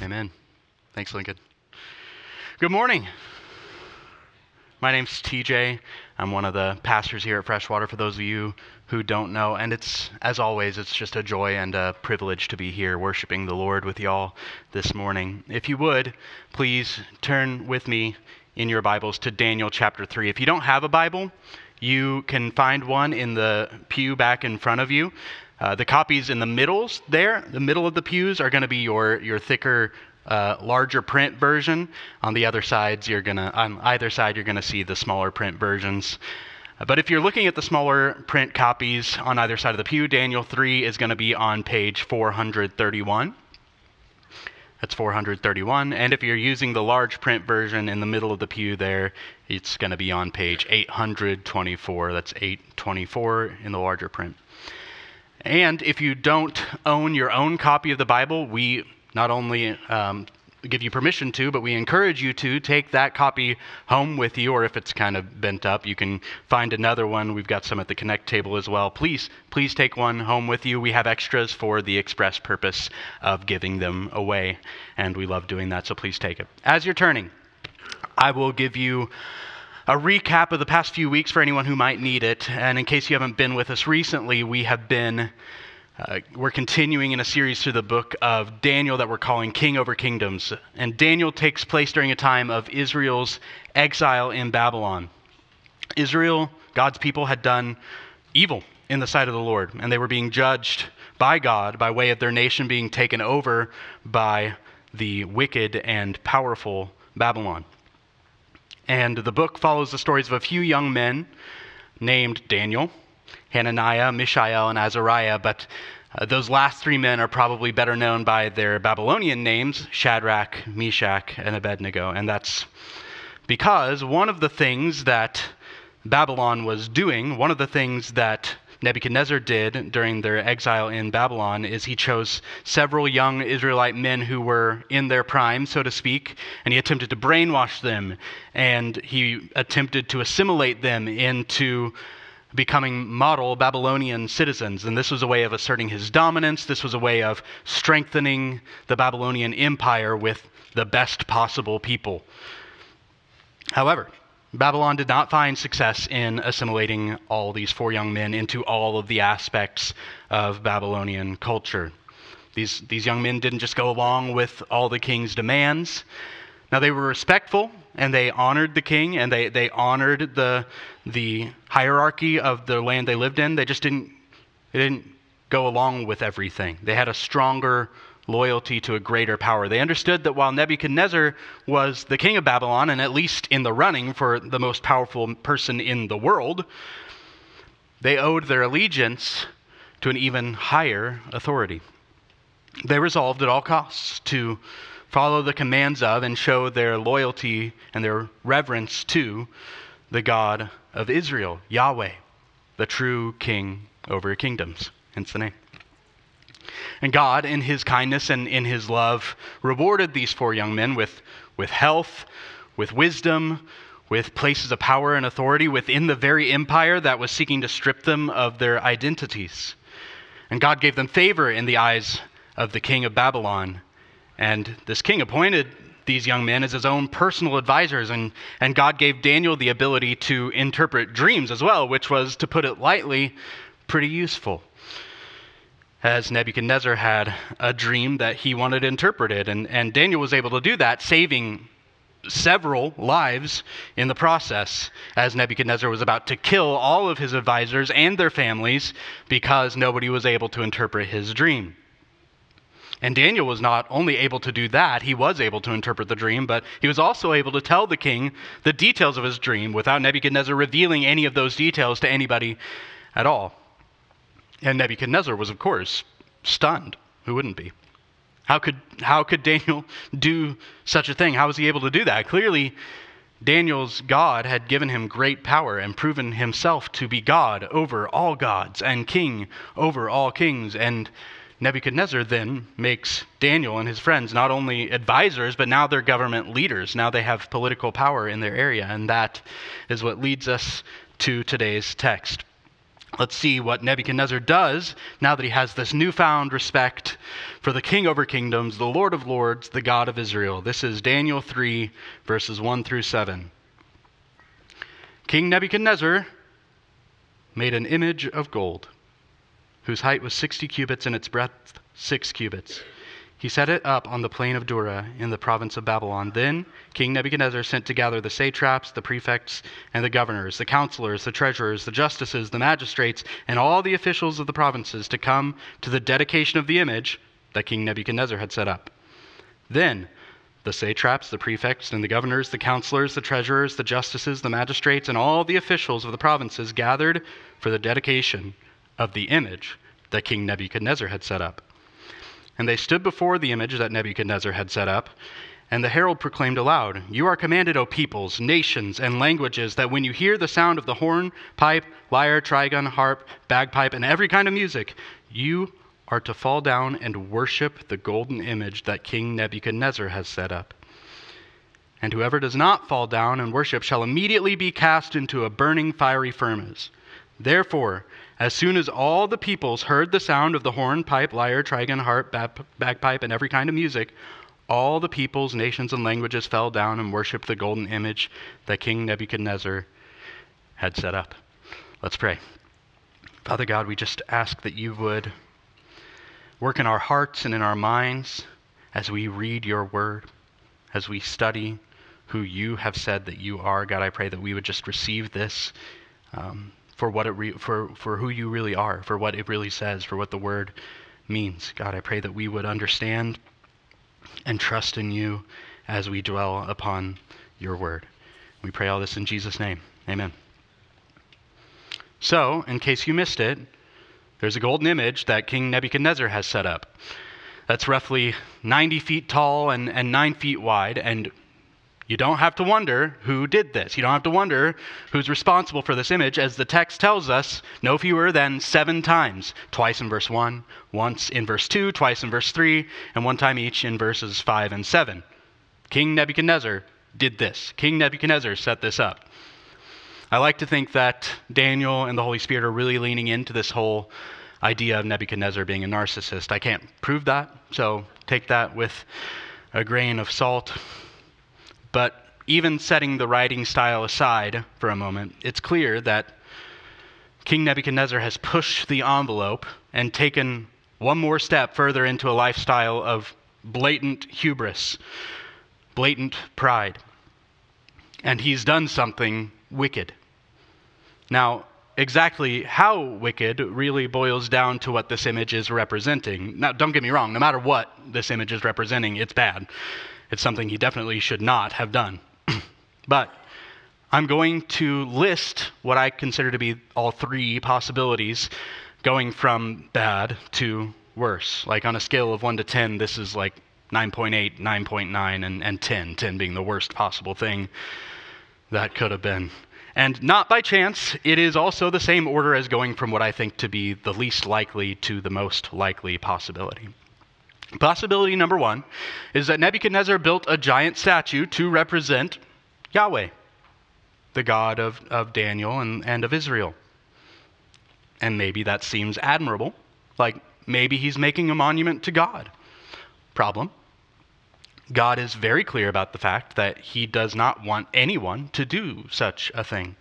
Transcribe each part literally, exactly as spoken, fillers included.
Amen. Thanks, Lincoln. Good morning. My name's T J. I'm one of the pastors here at Freshwater, for those of you who don't know. And it's, as always, it's just a joy and a privilege to be here worshiping the Lord with y'all this morning. If you would, please turn with me in your Bibles to Daniel chapter three. If you don't have a Bible, you can find one in the pew back in front of you. Uh, the copies in the middles there, the middle of the pews, are going to be your, your thicker, uh, larger print version. On the other sides, you're gonna on either side, you're going to see the smaller print versions. Uh, but if you're looking at the smaller print copies on either side of the pew, Daniel three is going to be on page four hundred thirty-one. That's four hundred thirty-one. And if you're using the large print version in the middle of the pew there, it's going to be on page eight hundred twenty-four. That's eight twenty-four in the larger print. And if you don't own your own copy of the Bible, we not only um, give you permission to, but we encourage you to take that copy home with you, or if it's kind of bent up, you can find another one. We've got some at the Connect table as well. Please, please take one home with you. We have extras for the express purpose of giving them away, and we love doing that, so please take it. As you're turning, I will give you a recap of the past few weeks for anyone who might need it. And in case you haven't been with us recently, we have been, uh, we're continuing in a series through the book of Daniel that we're calling King Over Kingdoms. And Daniel takes place during a time of Israel's exile in Babylon. Israel, God's people, had done evil in the sight of the Lord, and they were being judged by God by way of their nation being taken over by the wicked and powerful Babylon. And the book follows the stories of a few young men named Daniel, Hananiah, Mishael, and Azariah, but uh, those last three men are probably better known by their Babylonian names, Shadrach, Meshach, and Abednego. And that's because one of the things that Babylon was doing, one of the things that Nebuchadnezzar did during their exile in Babylon is he chose several young Israelite men who were in their prime, so to speak, and he attempted to brainwash them, and he attempted to assimilate them into becoming model Babylonian citizens. And this was a way of asserting his dominance. This was a way of strengthening the Babylonian Empire with the best possible people. However, Babylon did not find success in assimilating all these four young men into all of the aspects of Babylonian culture. These, these young men didn't just go along with all the king's demands. Now, they were respectful, and they honored the king, and they, they honored the, the hierarchy of the land they lived in. They just didn't, they didn't go along with everything. They had a stronger loyalty to a greater power. They understood that while Nebuchadnezzar was the king of Babylon, and at least in the running for the most powerful person in the world, they owed their allegiance to an even higher authority. They resolved at all costs to follow the commands of and show their loyalty and their reverence to the God of Israel, Yahweh, the true king over kingdoms, hence the name. And God, in his kindness and in his love, rewarded these four young men with, with health, with wisdom, with places of power and authority within the very empire that was seeking to strip them of their identities. And God gave them favor in the eyes of the king of Babylon. And this king appointed these young men as his own personal advisors. And, and God gave Daniel the ability to interpret dreams as well, which was, to put it lightly, pretty useful, as Nebuchadnezzar had a dream that he wanted interpreted. And, and Daniel was able to do that, saving several lives in the process, as Nebuchadnezzar was about to kill all of his advisors and their families because nobody was able to interpret his dream. And Daniel was not only able to do that, he was able to interpret the dream, but he was also able to tell the king the details of his dream without Nebuchadnezzar revealing any of those details to anybody at all. And Nebuchadnezzar was, of course, stunned. Who wouldn't be? How could how could Daniel do such a thing? How was he able to do that? Clearly, Daniel's God had given him great power and proven himself to be God over all gods and king over all kings. And Nebuchadnezzar then makes Daniel and his friends not only advisors, but now they're government leaders. Now they have political power in their area. And that is what leads us to today's text. Let's see what Nebuchadnezzar does now that he has this newfound respect for the King over kingdoms, the Lord of lords, the God of Israel. This is Daniel three, verses one through seven. King Nebuchadnezzar made an image of gold, whose height was sixty cubits and its breadth six cubits. He set it up on the plain of Dura in the province of Babylon. Then King Nebuchadnezzar sent together the satraps, the prefects, and the governors, the counselors, the treasurers, the justices, the magistrates, and all the officials of the provinces to come to the dedication of the image that King Nebuchadnezzar had set up. Then the satraps, the prefects, and the governors, the counselors, the treasurers, the justices, the magistrates, and all the officials of the provinces gathered for the dedication of the image that King Nebuchadnezzar had set up. And they stood before the image that Nebuchadnezzar had set up, and the herald proclaimed aloud, "You are commanded, O peoples, nations, and languages, that when you hear the sound of the horn, pipe, lyre, trigon, harp, bagpipe, and every kind of music, you are to fall down and worship the golden image that King Nebuchadnezzar has set up. And whoever does not fall down and worship shall immediately be cast into a burning fiery furnace. Therefore, as soon as all the peoples heard the sound of the horn, pipe, lyre, trigon, harp, bag- bagpipe, and every kind of music, all the peoples, nations, and languages fell down and worshiped the golden image that King Nebuchadnezzar had set up." Let's pray. Father God, we just ask that you would work in our hearts and in our minds as we read your word, as we study who you have said that you are. God, I pray that we would just receive this um, for what it re- for for who you really are, for what it really says, for what the word means. God, I pray that we would understand and trust in you as we dwell upon your word. We pray all this in Jesus' name. Amen. So, in case you missed it, there's a golden image that King Nebuchadnezzar has set up. That's roughly ninety feet tall and, and nine feet wide, and you don't have to wonder who did this. You don't have to wonder who's responsible for this image, as the text tells us no fewer than seven times. Twice in verse one, once in verse two, twice in verse three, and one time each in verses five and seven. King Nebuchadnezzar did this. King Nebuchadnezzar set this up. I like to think that Daniel and the Holy Spirit are really leaning into this whole idea of Nebuchadnezzar being a narcissist. I can't prove that, so take that with a grain of salt. But even setting the writing style aside for a moment, it's clear that King Nebuchadnezzar has pushed the envelope and taken one more step further into a lifestyle of blatant hubris, blatant pride. And he's done something wicked. Now, exactly how wicked really boils down to what this image is representing. Now, don't get me wrong, no matter what this image is representing, it's bad. It's something he definitely should not have done. But I'm going to list what I consider to be all three possibilities going from bad to worse. Like on a scale of one to ten, this is like nine point eight, nine point nine, and, and ten, ten being the worst possible thing that could have been. And not by chance, it is also the same order as going from what I think to be the least likely to the most likely possibility. Possibility number one is that Nebuchadnezzar built a giant statue to represent Yahweh, the God of, of Daniel and, and of Israel. And maybe that seems admirable. Like maybe he's making a monument to God. Problem: God is very clear about the fact that he does not want anyone to do such a thing.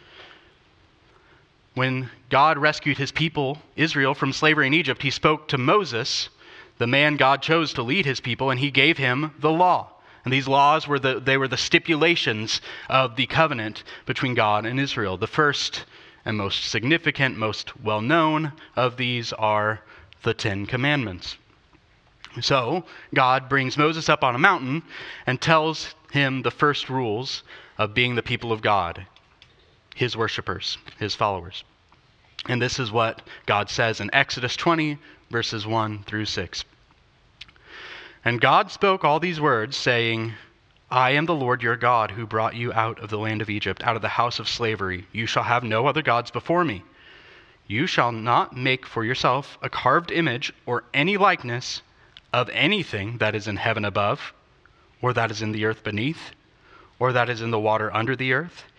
When God rescued his people, Israel, from slavery in Egypt, he spoke to Moses, the man God chose to lead his people, and he gave him the law. And these laws were the they were the stipulations of the covenant between God and Israel. The first and most significant, most well-known of these are the Ten Commandments. So God brings Moses up on a mountain and tells him the first rules of being the people of God, his worshipers, his followers. And this is what God says in Exodus twenty, verses one through six. "And God spoke all these words, saying, I am the Lord your God, who brought you out of the land of Egypt, out of the house of slavery. You shall have no other gods before me. You shall not make for yourself a carved image or any likeness of anything that is in heaven above, or that is in the earth beneath, or that is in the water under the earth.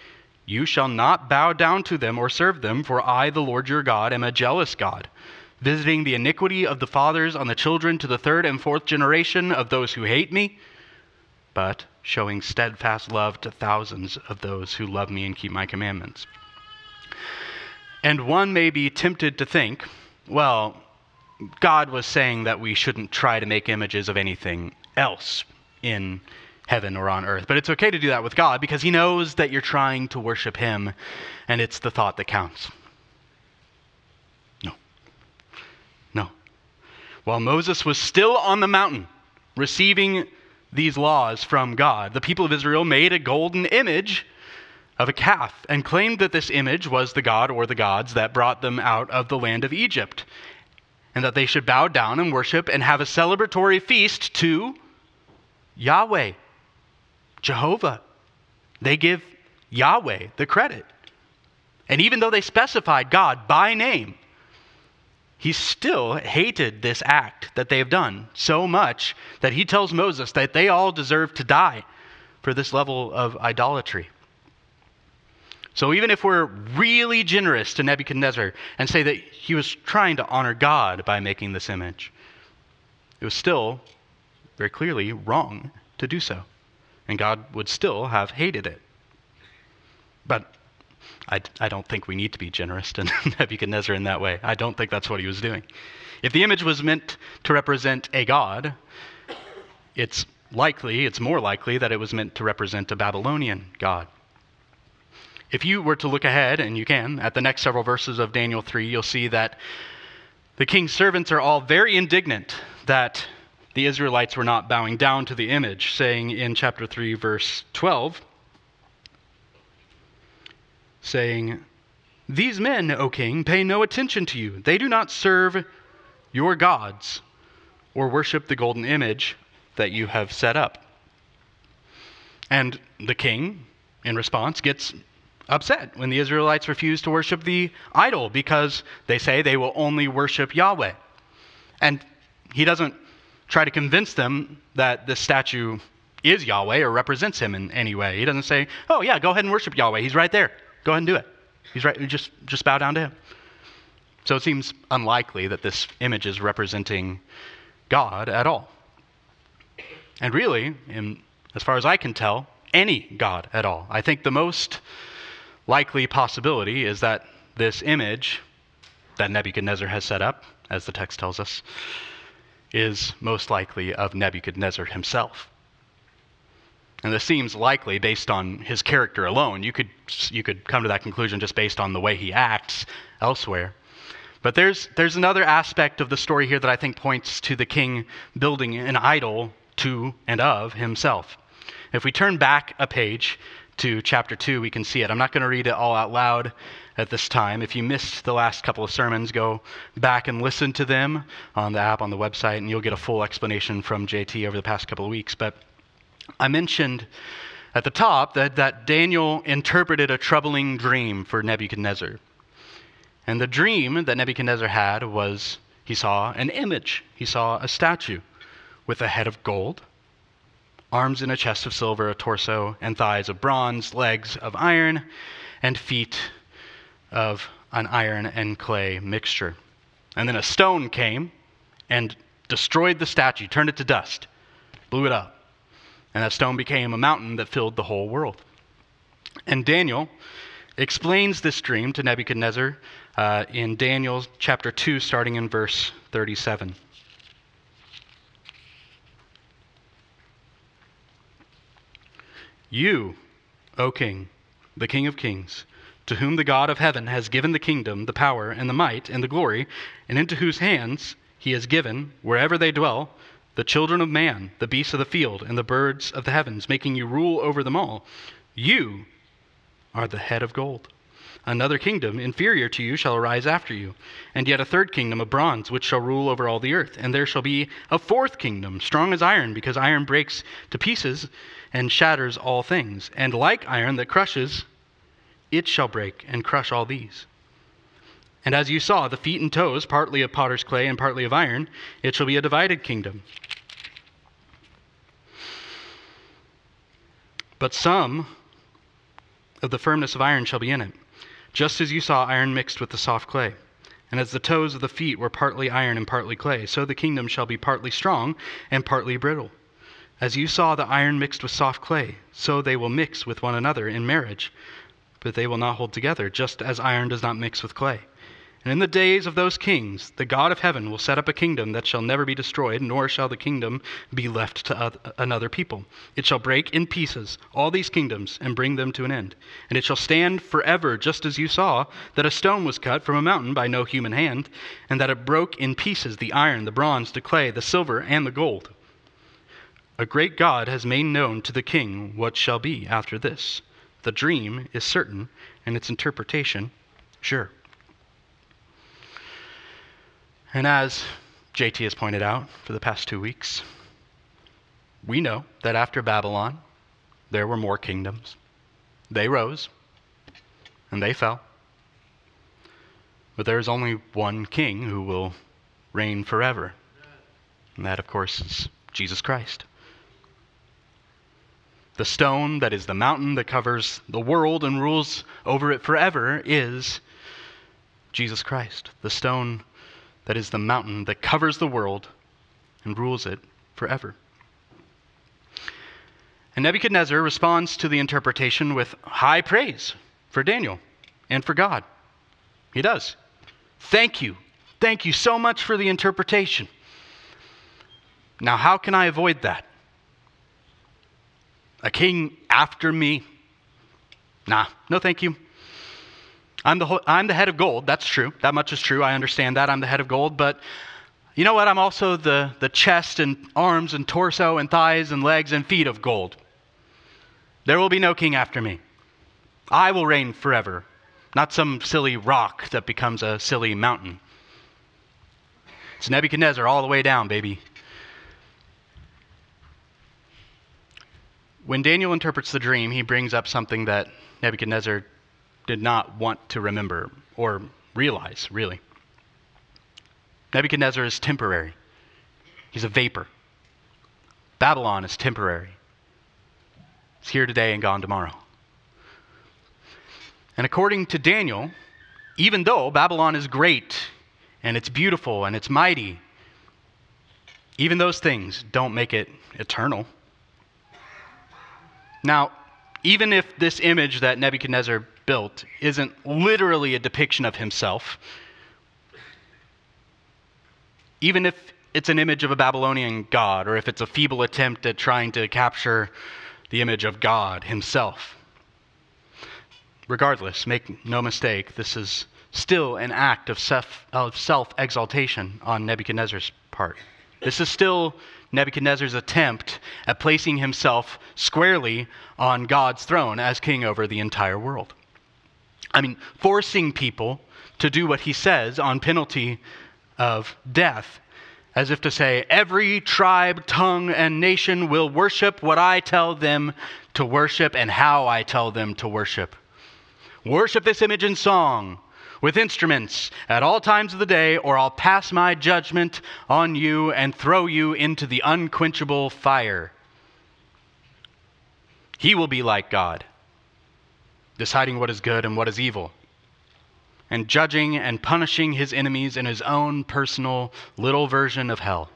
You shall not bow down to them or serve them, for I, the Lord your God, am a jealous God, visiting the iniquity of the fathers on the children to the third and fourth generation of those who hate me, but showing steadfast love to thousands of those who love me and keep my commandments. And one may be tempted to think, well, God was saying that we shouldn't try to make images of anything else in heaven or on earth. But it's okay to do that with God because he knows that you're trying to worship him, and it's the thought that counts. No. No. While Moses was still on the mountain receiving these laws from God, the people of Israel made a golden image of a calf and claimed that this image was the god or the gods that brought them out of the land of Egypt, and that they should bow down and worship and have a celebratory feast to Yahweh, Jehovah. They give Yahweh the credit. And even though they specified God by name, he still hated this act that they have done so much that he tells Moses that they all deserve to die for this level of idolatry. So even if we're really generous to Nebuchadnezzar and say that he was trying to honor God by making this image, it was still very clearly wrong to do so. And God would still have hated it. But I, I don't think we need to be generous to Nebuchadnezzar in that way. I don't think that's what he was doing. If the image was meant to represent a god, it's likely, it's more likely that it was meant to represent a Babylonian god. If you were to look ahead, and you can, at the next several verses of Daniel three, you'll see that the king's servants are all very indignant that the Israelites were not bowing down to the image, saying in chapter three, verse twelve, saying, "These men, O king, pay no attention to you. They do not serve your gods or worship the golden image that you have set up." And the king, in response, gets upset when the Israelites refuse to worship the idol because they say they will only worship Yahweh. And he doesn't try to convince them that this statue is Yahweh or represents him in any way. He doesn't say, "Oh yeah, go ahead and worship Yahweh. He's right there. Go ahead and do it. He's right. Just, just bow down to him." So it seems unlikely that this image is representing God at all. And really, in, as far as I can tell, any God at all. I think the most likely possibility is that this image that Nebuchadnezzar has set up, as the text tells us, is most likely of Nebuchadnezzar himself. And this seems likely based on his character alone. You could you could come to that conclusion just based on the way he acts elsewhere. But there's there's another aspect of the story here that I think points to the king building an idol to and of himself. If we turn back a page to chapter two, we can see it. I'm not going to read it all out loud at this time. If you missed the last couple of sermons, go back and listen to them on the app, on the website, and you'll get a full explanation from J T over the past couple of weeks. But I mentioned at the top that, that Daniel interpreted a troubling dream for Nebuchadnezzar. And the dream that Nebuchadnezzar had was he saw an image. He saw a statue with a head of gold, arms in a chest of silver, a torso and thighs of bronze, legs of iron, and feet of an iron and clay mixture. And then a stone came and destroyed the statue, turned it to dust, blew it up. And that stone became a mountain that filled the whole world. And Daniel explains this dream to Nebuchadnezzar uh, in Daniel chapter two, starting in verse thirty-seven. "You, O king, the King of kings, to whom the God of heaven has given the kingdom, the power, and the might, and the glory, and into whose hands he has given, wherever they dwell, the children of man, the beasts of the field, and the birds of the heavens, making you rule over them all. You are the head of gold. Another kingdom, inferior to you, shall arise after you, and yet a third kingdom of bronze, which shall rule over all the earth. And there shall be a fourth kingdom, strong as iron, because iron breaks to pieces and shatters all things. And like iron that crushes, it shall break and crush all these. And as you saw, the feet and toes, partly of potter's clay and partly of iron, it shall be a divided kingdom. But some of the firmness of iron shall be in it, just as you saw iron mixed with the soft clay. And as the toes of the feet were partly iron and partly clay, so the kingdom shall be partly strong and partly brittle. As you saw the iron mixed with soft clay, so they will mix with one another in marriage, but they will not hold together, just as iron does not mix with clay. And in the days of those kings, the God of heaven will set up a kingdom that shall never be destroyed, nor shall the kingdom be left to another people. It shall break in pieces all these kingdoms and bring them to an end. And it shall stand forever, just as you saw that a stone was cut from a mountain by no human hand, and that it broke in pieces the iron, the bronze, the clay, the silver, and the gold. A great God has made known to the king what shall be after this. The dream is certain, and its interpretation sure. And as J T has pointed out for the past two weeks, we know that after Babylon, there were more kingdoms. They rose, and they fell. But there is only one king who will reign forever. And that, of course, is Jesus Christ. The stone that is the mountain that covers the world and rules over it forever is Jesus Christ. The stone that is the mountain that covers the world and rules it forever. And Nebuchadnezzar responds to the interpretation with high praise for Daniel and for God. He does. Thank you. Thank you so much for the interpretation. Now, how can I avoid that? A king after me? Nah, no thank you. I'm the, ho- I'm the head of gold. That's true. That much is true. I understand that. I'm the head of gold. But you know what? I'm also the, the chest and arms and torso and thighs and legs and feet of gold. There will be no king after me. I will reign forever, not some silly rock that becomes a silly mountain. It's Nebuchadnezzar all the way down, baby. When Daniel interprets the dream, he brings up something that Nebuchadnezzar did not want to remember or realize, really. Nebuchadnezzar is temporary. He's a vapor. Babylon is temporary. It's here today and gone tomorrow. And according to Daniel, even though Babylon is great and it's beautiful and it's mighty, even those things don't make it eternal. Now, even if this image that Nebuchadnezzar built isn't literally a depiction of himself, even if it's an image of a Babylonian god, or if it's a feeble attempt at trying to capture the image of God himself, regardless, make no mistake, this is still an act of self, of self-exaltation on Nebuchadnezzar's part. This is still Nebuchadnezzar's attempt at placing himself squarely on God's throne as king over the entire world. I mean, forcing people to do what he says on penalty of death, as if to say, every tribe, tongue, and nation will worship what I tell them to worship and how I tell them to worship. Worship this image in song, with instruments at all times of the day, or I'll pass my judgment on you and throw you into the unquenchable fire. He will be like God, deciding what is good and what is evil, and judging and punishing his enemies in his own personal little version of hell.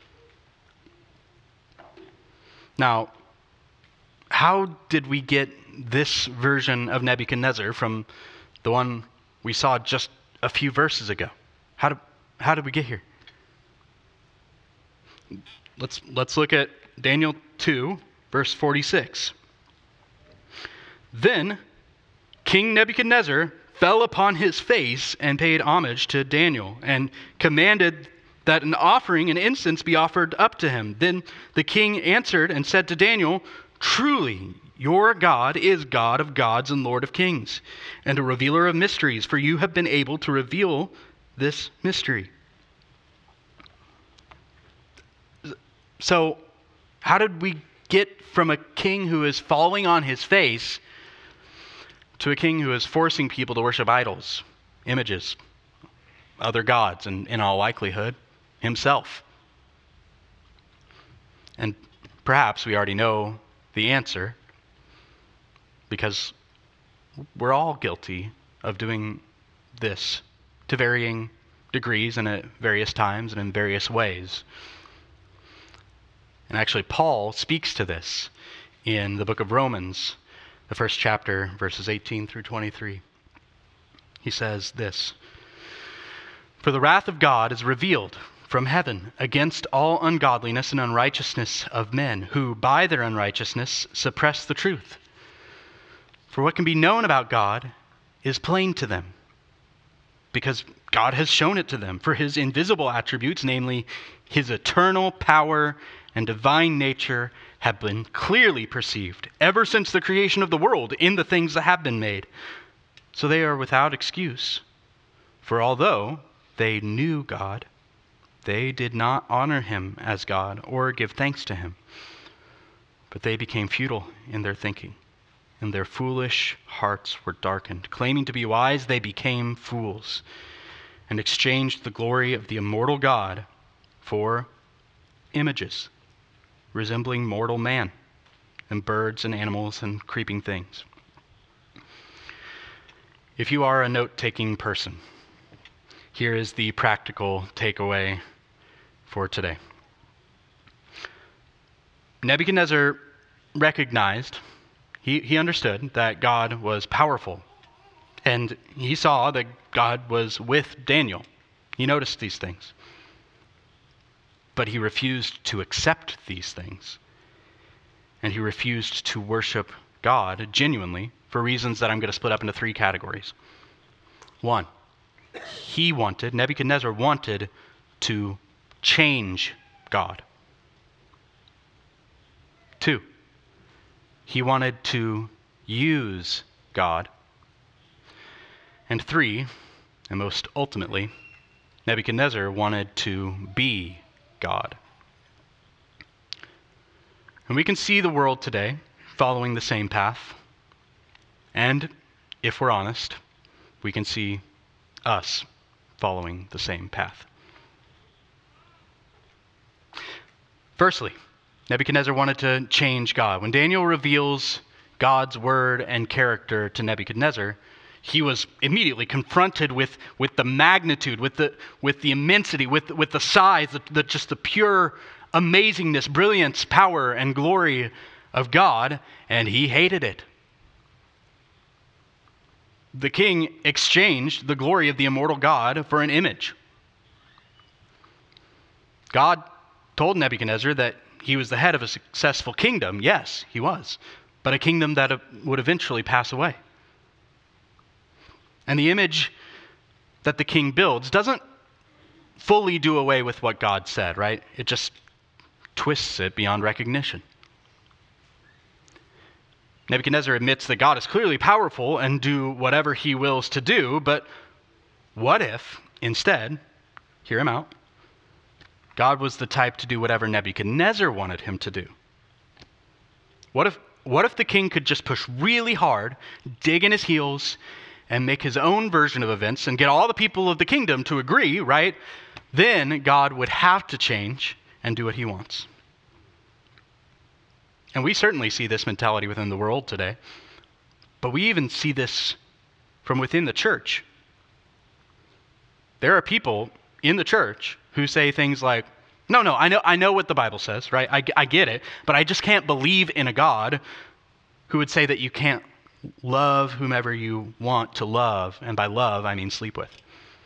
Now, how did we get this version of Nebuchadnezzar from the one we saw just a few verses ago? How did, how did we get here? Let's, let's look at Daniel two, verse forty-six. Then King Nebuchadnezzar fell upon his face and paid homage to Daniel and commanded that an offering and incense be offered up to him. Then the king answered and said to Daniel, truly, your God is God of gods and Lord of kings, and a revealer of mysteries, for you have been able to reveal this mystery. So, how did we get from a king who is falling on his face to a king who is forcing people to worship idols, images, other gods, and in all likelihood, himself? And perhaps we already know the answer, because we're all guilty of doing this to varying degrees and at various times and in various ways. And actually, Paul speaks to this in the book of Romans, the first chapter, verses eighteen through twenty-three. He says this, "For the wrath of God is revealed from heaven against all ungodliness and unrighteousness of men, who by their unrighteousness suppress the truth. For what can be known about God is plain to them, because God has shown it to them. For his invisible attributes, namely his eternal power and divine nature, have been clearly perceived ever since the creation of the world in the things that have been made. So they are without excuse. For although they knew God, they did not honor him as God or give thanks to him. But they became futile in their thinking, and their foolish hearts were darkened. Claiming to be wise, they became fools, and exchanged the glory of the immortal God for images resembling mortal man, and birds and animals and creeping things." If you are a note-taking person, here is the practical takeaway for today. Nebuchadnezzar recognized, he, he understood that God was powerful, and he saw that God was with Daniel. He noticed these things. But he refused to accept these things. And he refused to worship God genuinely for reasons that I'm going to split up into three categories. One, he wanted, Nebuchadnezzar wanted to change God. Two, he wanted to use God. And three, and most ultimately, Nebuchadnezzar wanted to be God. And we can see the world today following the same path. And if we're honest, we can see us following the same path. Firstly, Nebuchadnezzar wanted to change God. When Daniel reveals God's word and character to Nebuchadnezzar, he was immediately confronted with, with the magnitude, with the with the immensity, with, with the size, the, the, just the pure amazingness, brilliance, power, and glory of God, and he hated it. The king exchanged the glory of the immortal God for an image. God told Nebuchadnezzar that he was the head of a successful kingdom. Yes, he was, but a kingdom that would eventually pass away. And the image that the king builds doesn't fully do away with what God said, right? It just twists it beyond recognition. Nebuchadnezzar admits that God is clearly powerful and do whatever he wills to do, but what if, instead, hear him out, God was the type to do whatever Nebuchadnezzar wanted him to do? What if, what if the king could just push really hard, dig in his heels, and make his own version of events and get all the people of the kingdom to agree, right? Then God would have to change and do what he wants. And we certainly see this mentality within the world today, but we even see this from within the church. There are people in the church who say things like, no, no, I know, I know what the Bible says, right? I, I get it, but I just can't believe in a God who would say that you can't love whomever you want to love, and by love, I mean sleep with.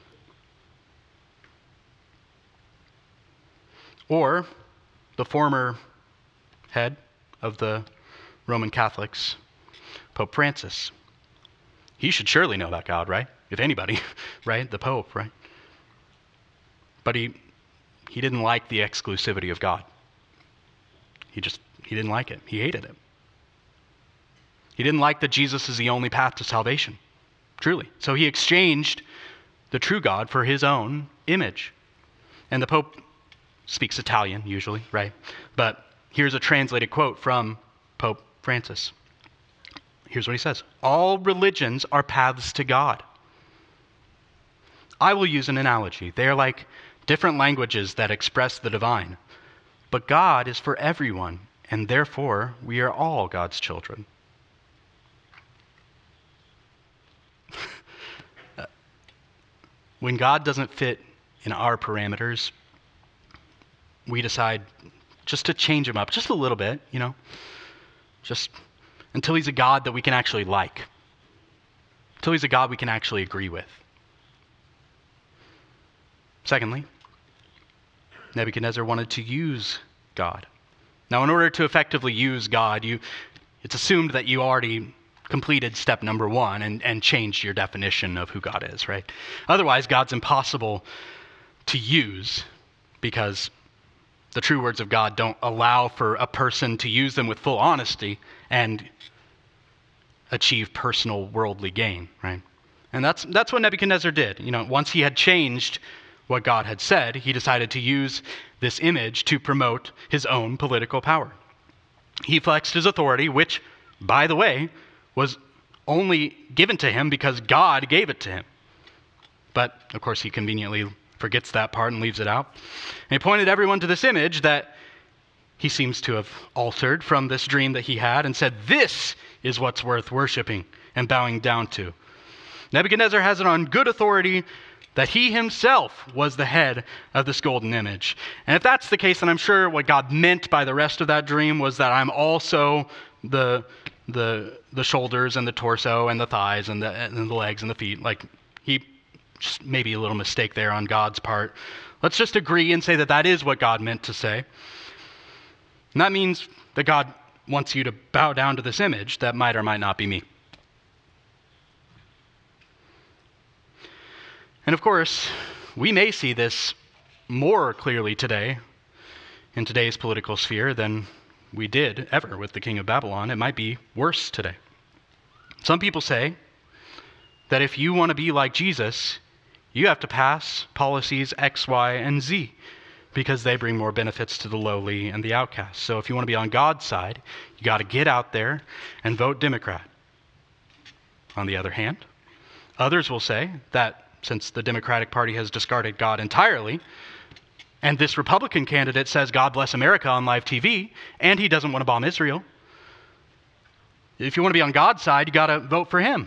Or the former head of the Roman Catholics, Pope Francis. He should surely know about God, right? If anybody, right? The Pope, right? But he he didn't like the exclusivity of God. He just, he didn't like it. He hated it. He didn't like that Jesus is the only path to salvation, truly. So he exchanged the true God for his own image. And the Pope speaks Italian, usually, right? But here's a translated quote from Pope Francis. Here's what he says. All religions are paths to God. I will use an analogy. They are like different languages that express the divine. But God is for everyone, and therefore we are all God's children. when God doesn't fit in our parameters, we decide just to change him up just a little bit, you know, just until he's a God that we can actually like, until he's a God we can actually agree with. Secondly, Nebuchadnezzar wanted to use God. Now, in order to effectively use God, you it's assumed that you already completed step number one and, and changed your definition of who God is, right? Otherwise, God's impossible to use because the true words of God don't allow for a person to use them with full honesty and achieve personal worldly gain, right? And that's that's what Nebuchadnezzar did. You know, once he had changed what God had said, he decided to use this image to promote his own political power. He flexed his authority, which, by the way, was only given to him because God gave it to him. But, of course, he conveniently forgets that part and leaves it out. And he pointed everyone to this image that he seems to have altered from this dream that he had and said, "This is what's worth worshiping and bowing down to." Nebuchadnezzar has it on good authority that he himself was the head of this golden image. And if that's the case, then I'm sure what God meant by the rest of that dream was that I'm also the the the shoulders and the torso and the thighs and the, and the legs and the feet. Like, he just maybe a little mistake there on God's part. Let's just agree and say that that is what God meant to say. And that means that God wants you to bow down to this image that might or might not be me. And of course, we may see this more clearly today in today's political sphere than we did ever with the king of Babylon. It might be worse today. Some people say that if you want to be like Jesus, you have to pass policies X, Y, and Z because they bring more benefits to the lowly and the outcast. So if you want to be on God's side, you got to get out there and vote Democrat. On the other hand, others will say that since the Democratic Party has discarded God entirely, and this Republican candidate says God bless America on live T V, and he doesn't want to bomb Israel, if you want to be on God's side, you got to vote for him.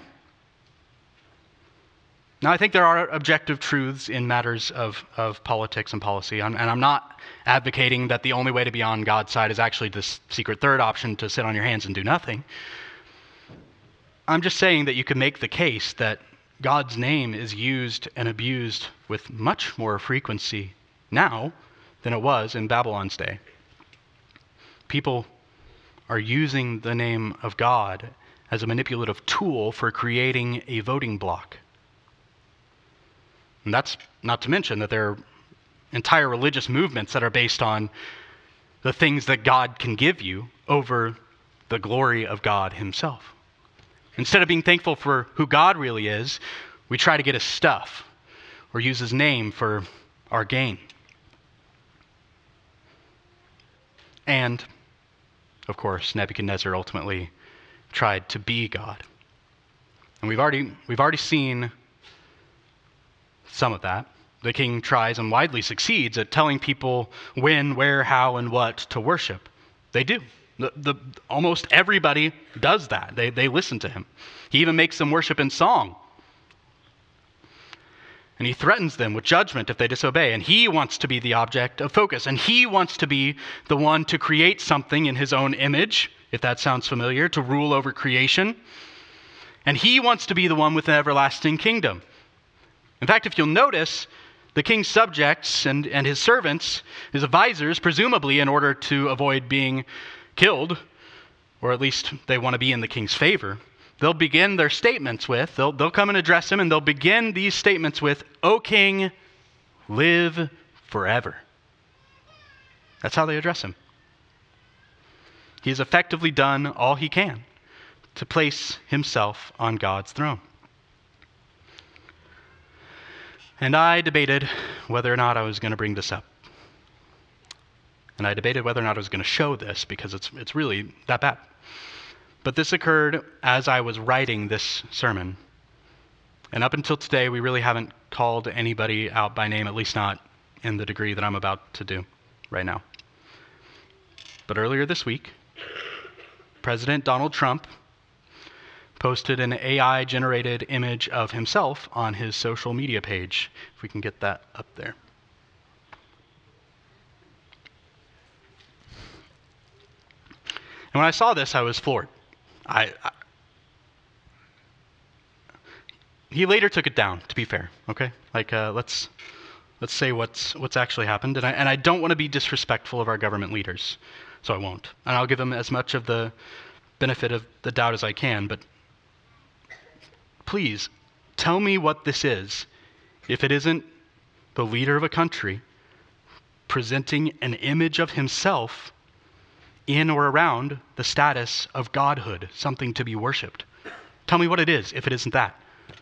Now, I think there are objective truths in matters of, of politics and policy, and I'm not advocating that the only way to be on God's side is actually this secret third option to sit on your hands and do nothing. I'm just saying that you could make the case that God's name is used and abused with much more frequency now than it was in Babylon's day. People are using the name of God as a manipulative tool for creating a voting bloc. And that's not to mention that there are entire religious movements that are based on the things that God can give you over the glory of God himself. Instead of being thankful for who God really is, we try to get his stuff or use his name for our gain. And, of course, Nebuchadnezzar ultimately tried to be God. And we've already we've already seen some of that. The king tries and widely succeeds at telling people when, where, how, and what to worship. They do. The, the, almost everybody does that. They, they listen to him. He even makes them worship in song. And he threatens them with judgment if they disobey. And he wants to be the object of focus. And he wants to be the one to create something in his own image, if that sounds familiar, to rule over creation. And he wants to be the one with an everlasting kingdom. In fact, if you'll notice, the king's subjects and, and his servants, his advisors, presumably in order to avoid being killed, or at least they want to be in the king's favor, they'll begin their statements with, they'll, they'll come and address him, and they'll begin these statements with, "O king, live forever." That's how they address him. He has effectively done all he can to place himself on God's throne. And I debated whether or not I was going to bring this up. And I debated whether or not I was going to show this because it's it's really that bad. But this occurred as I was writing this sermon. And up until today, we really haven't called anybody out by name, at least not in the degree that I'm about to do right now. But earlier this week, President Donald Trump posted an A I-generated image of himself on his social media page. If we can get that up there. And when I saw this, I was floored. I, I He later took it down, to be fair, okay? Like, uh, let's let's say what's what's actually happened. And I, and I don't want to be disrespectful of our government leaders, so I won't. And I'll give them as much of the benefit of the doubt as I can, but please, tell me what this is if it isn't the leader of a country presenting an image of himself in or around the status of godhood, something to be worshipped. Tell me what it is if it isn't that.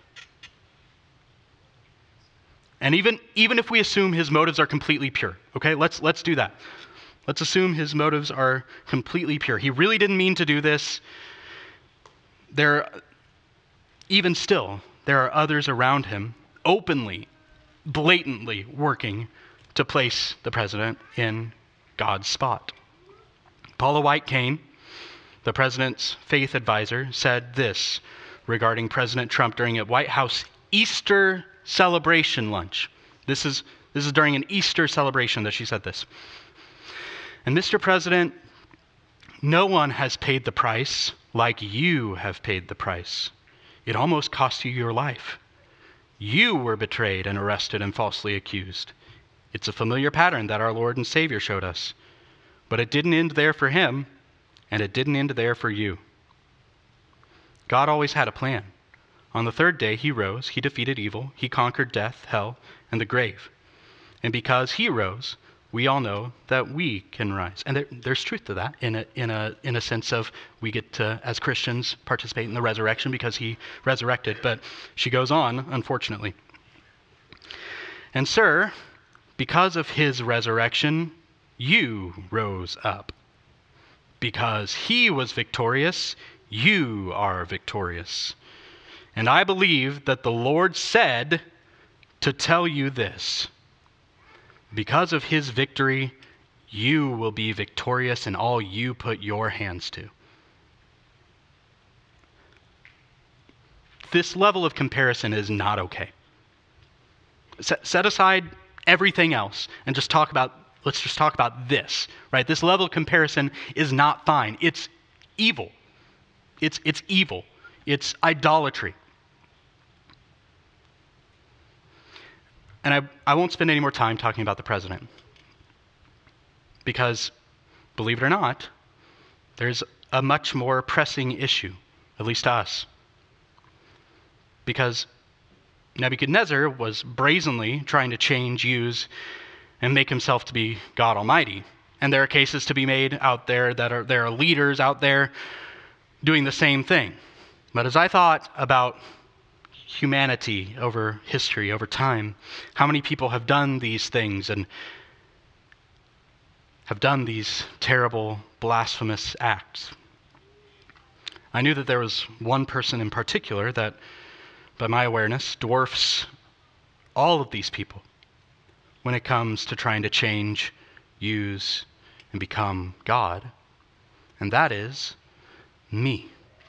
And even even if we assume his motives are completely pure, okay, let's let's do that. Let's assume his motives are completely pure. He really didn't mean to do this. There, even still, there are others around him openly, blatantly working to place the president in God's spot. Paula White-Cain, the president's faith advisor, said this regarding President Trump during a White House Easter celebration lunch. This is this is during an Easter celebration that she said this. And Mister President, no one has paid the price like you have paid the price. It almost cost you your life. You were betrayed and arrested and falsely accused. It's a familiar pattern that our Lord and Savior showed us. But it didn't end there for him, and it didn't end there for you. God always had a plan. On the third day, he rose, he defeated evil, he conquered death, hell, and the grave. And because he rose, we all know that we can rise. And there, there's truth to that in a, in, a, in a sense of we get to, as Christians, participate in the resurrection because he resurrected. But she goes on, unfortunately. And sir, because of his resurrection, you rose up. Because he was victorious, you are victorious. And I believe that the Lord said to tell you this. Because of his victory, you will be victorious in all you put your hands to. This level of comparison is not okay. Set, set aside everything else and just talk about, let's just talk about this, right? This level of comparison is not fine. It's evil. It's, it's evil. It's idolatry. And I, I won't spend any more time talking about the president. Because, believe it or not, there's a much more pressing issue, at least to us. Because Nebuchadnezzar was brazenly trying to change, use, and make himself to be God Almighty. And there are cases to be made out there that are, there are leaders out there doing the same thing. But as I thought about humanity over history, over time, how many people have done these things and have done these terrible, blasphemous acts? I knew that there was one person in particular that, by my awareness, dwarfs all of these people when it comes to trying to change, use, and become God, and that is me.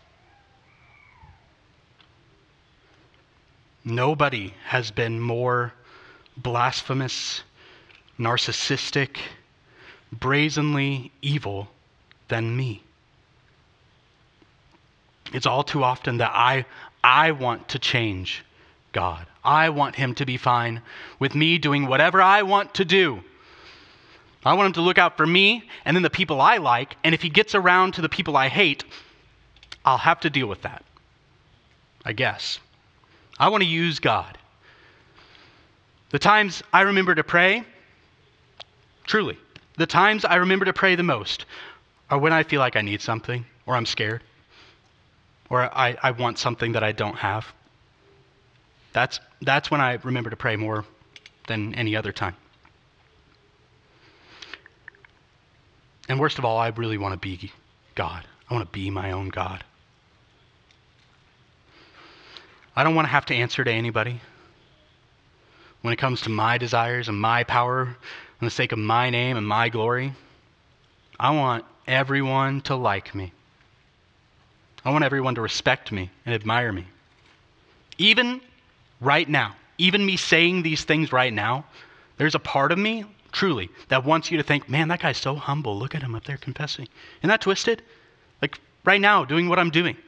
Nobody has been more blasphemous, narcissistic, brazenly evil than me. It's all too often that I, I want to change God. I want him to be fine with me doing whatever I want to do. I want him to look out for me and then the people I like, and if he gets around to the people I hate, I'll have to deal with that, I guess. I want to use God. The times I remember to pray, truly, the times I remember to pray the most are when I feel like I need something, or I'm scared, or I, I want something that I don't have. That's, that's when I remember to pray more than any other time. And worst of all, I really want to be God. I want to be my own God. I don't want to have to answer to anybody. When it comes to my desires and my power, for the sake of my name and my glory, I want everyone to like me. I want everyone to respect me and admire me. Even right now, even me saying these things right now, there's a part of me, truly, that wants you to think, man, that guy's so humble. Look at him up there confessing. Isn't that twisted? Like right now, doing what I'm doing.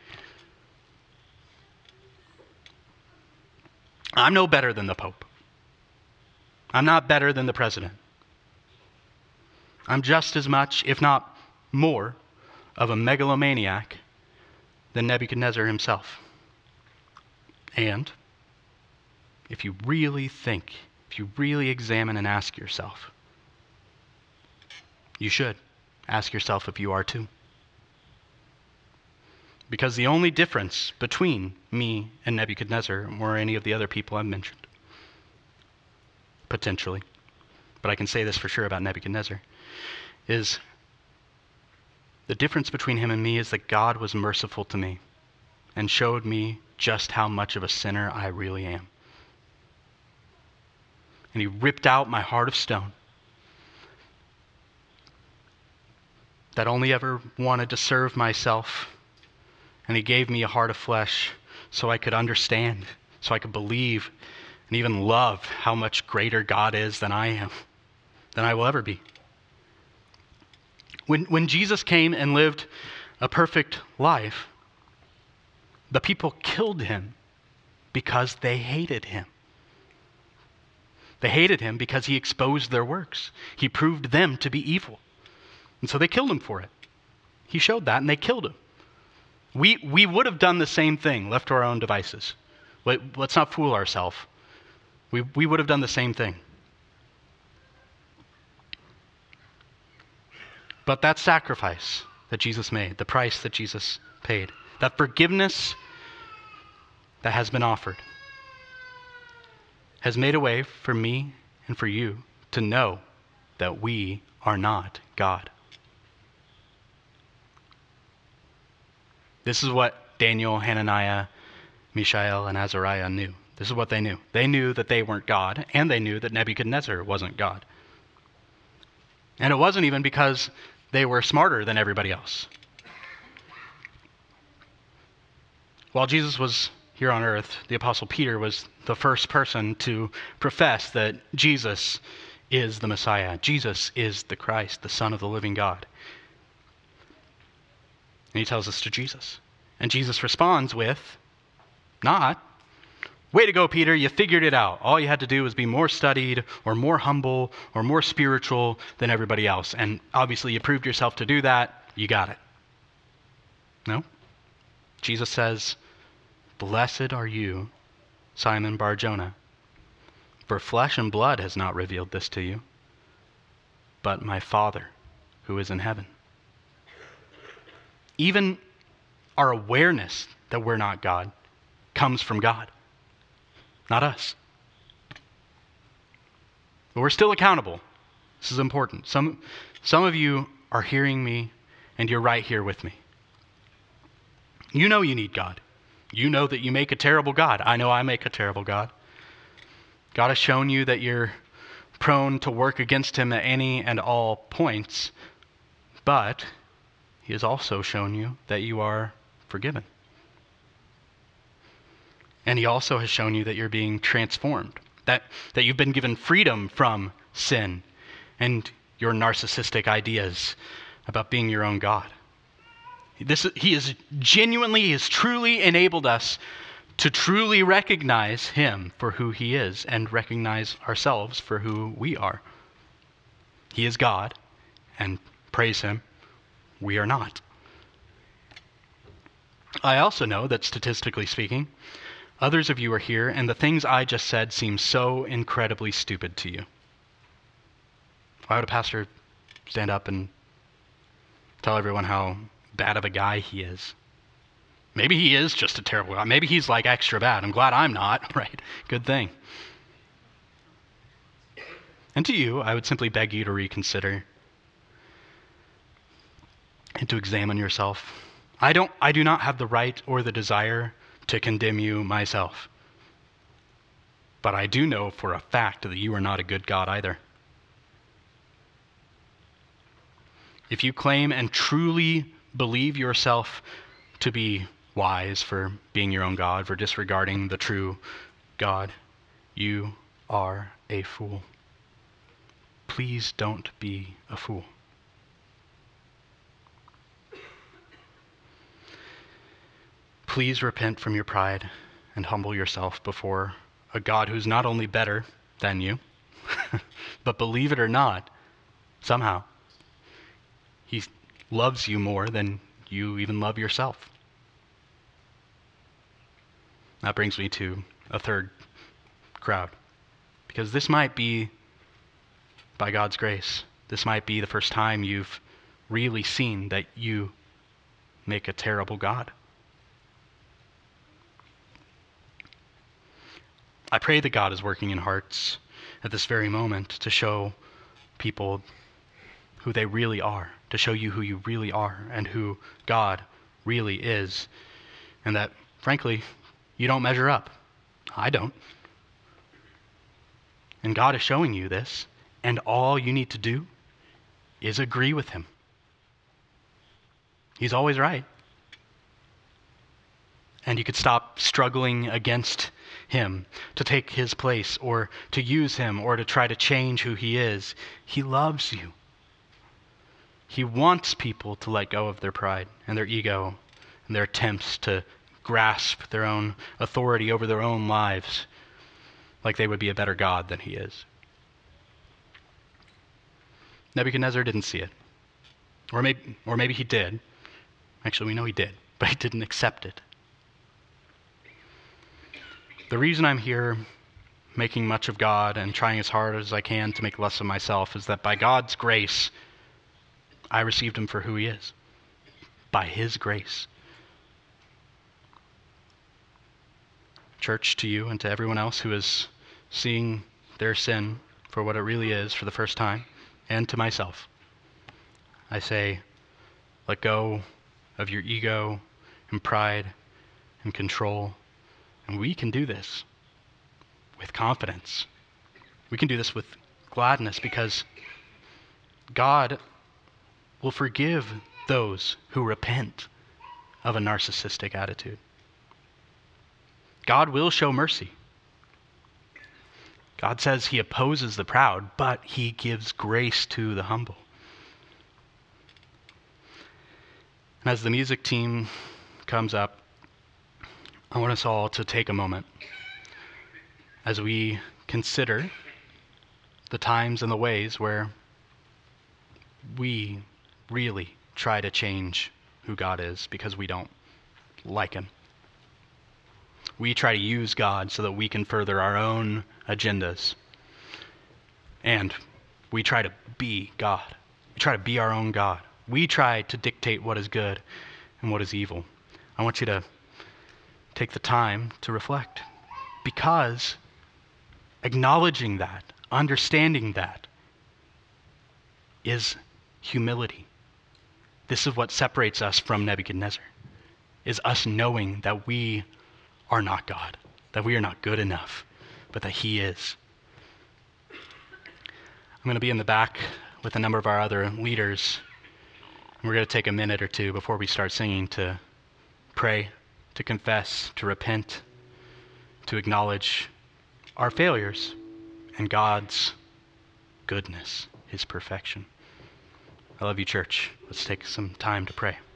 I'm no better than the Pope. I'm not better than the president. I'm just as much, if not more, of a megalomaniac than Nebuchadnezzar himself. And if you really think, if you really examine and ask yourself, you should ask yourself if you are too. Because the only difference between me and Nebuchadnezzar or any of the other people I've mentioned, potentially, but I can say this for sure about Nebuchadnezzar, is the difference between him and me is that God was merciful to me and showed me just how much of a sinner I really am. And he ripped out my heart of stone that only ever wanted to serve myself, and he gave me a heart of flesh so I could understand, so I could believe, and even love how much greater God is than I am, than I will ever be. When, when Jesus came and lived a perfect life, the people killed him because they hated him. They hated him because he exposed their works. He proved them to be evil. And so they killed him for it. He showed that, and they killed him. We, we would have done the same thing, left to our own devices. Let, let's not fool ourselves. We, we would have done the same thing. But that sacrifice that Jesus made, the price that Jesus paid, that forgiveness that has been offered, has made a way for me and for you to know that we are not God. This is what Daniel, Hananiah, Mishael, and Azariah knew. This is what they knew. They knew that they weren't God, and they knew that Nebuchadnezzar wasn't God. And it wasn't even because they were smarter than everybody else. While Jesus was here on earth, the Apostle Peter was the first person to profess that Jesus is the Messiah. Jesus is the Christ, the Son of the living God. And he tells us to Jesus. And Jesus responds with, not, way to go, Peter, you figured it out. All you had to do was be more studied or more humble or more spiritual than everybody else. And obviously you proved yourself to do that. You got it. No. Jesus says, blessed are you, Simon Bar-Jonah, for flesh and blood has not revealed this to you, but my Father who is in heaven. Even our awareness that we're not God comes from God, not us. But we're still accountable. This is important. Some, some of you are hearing me, and you're right here with me. You know you need God. You know that you make a terrible God. I know I make a terrible God. God has shown you that you're prone to work against him at any and all points, but he has also shown you that you are forgiven. And he also has shown you that you're being transformed, that, that you've been given freedom from sin and your narcissistic ideas about being your own God. This, he has genuinely, he has truly enabled us to truly recognize him for who he is and recognize ourselves for who we are. He is God, and praise him, we are not. I also know that statistically speaking, others of you are here, and the things I just said seem so incredibly stupid to you. Why would a pastor stand up and tell everyone how bad of a guy he is? Maybe he is just a terrible guy. Maybe he's like extra bad. I'm glad I'm not, right? Good thing. And to you, I would simply beg you to reconsider and to examine yourself. I don't, I do not have the right or the desire to condemn you myself. But I do know for a fact that you are not a good God either. If you claim and truly believe yourself to be wise, for being your own God, for disregarding the true God. You are a fool. Please don't be a fool. Please repent from your pride and humble yourself before a God who's not only better than you, but believe it or not, somehow, he loves you more than you even love yourself. That brings me to a third crowd, because this might be, by God's grace, this might be the first time you've really seen that you make a terrible God. I pray that God is working in hearts at this very moment to show people who they really are, to show you who you really are and who God really is, and that, frankly, you don't measure up. I don't. And God is showing you this, and all you need to do is agree with him. He's always right. And you could stop struggling against him to take his place or to use him or to try to change who he is. He loves you. He wants people to let go of their pride and their ego and their attempts to grasp their own authority over their own lives like they would be a better God than he is. Nebuchadnezzar didn't see it. Or maybe, or maybe he did. Actually, we know he did, but he didn't accept it. The reason I'm here making much of God and trying as hard as I can to make less of myself is that by God's grace, I received him for who he is. By his grace. Church, to you and to everyone else who is seeing their sin for what it really is for the first time, and to myself, I say, let go of your ego and pride and control. And we can do this with confidence. We can do this with gladness because God will forgive those who repent of a narcissistic attitude. God will show mercy. God says he opposes the proud, but he gives grace to the humble. And as the music team comes up, I want us all to take a moment as we consider the times and the ways where we really try to change who God is because we don't like him. We try to use God so that we can further our own agendas. And we try to be God. We try to be our own God. We try to dictate what is good and what is evil. I want you to take the time to reflect, because acknowledging that, understanding that, is humility. This is what separates us from Nebuchadnezzar, is us knowing that we are not God, that we are not good enough, but that he is. I'm going to be in the back with a number of our other leaders. And we're going to take a minute or two before we start singing to pray, to confess, to repent, to acknowledge our failures and God's goodness, his perfection. I love you, church. Let's take some time to pray.